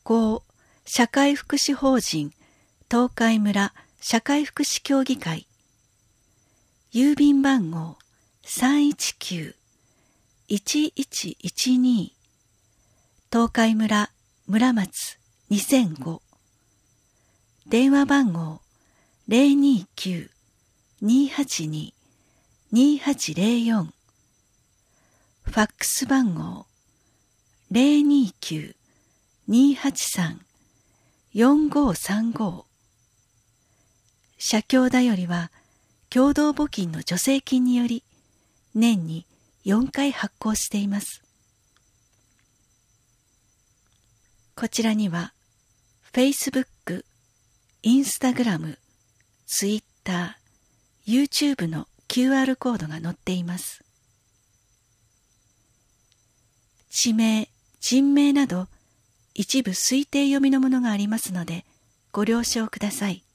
公社会福祉法人東海村社会福祉協議会、郵便番号 319-1112 東海村村松2005、電話番号 029-282-2804、ファックス番号 029-283-4535。社協だよりは共同募金の助成金により年に4回発行しています。こちらには Facebook、Instagram、Twitter、YouTube の QR コードが載っています。地名、人名など一部推定読みのものがありますのでご了承ください。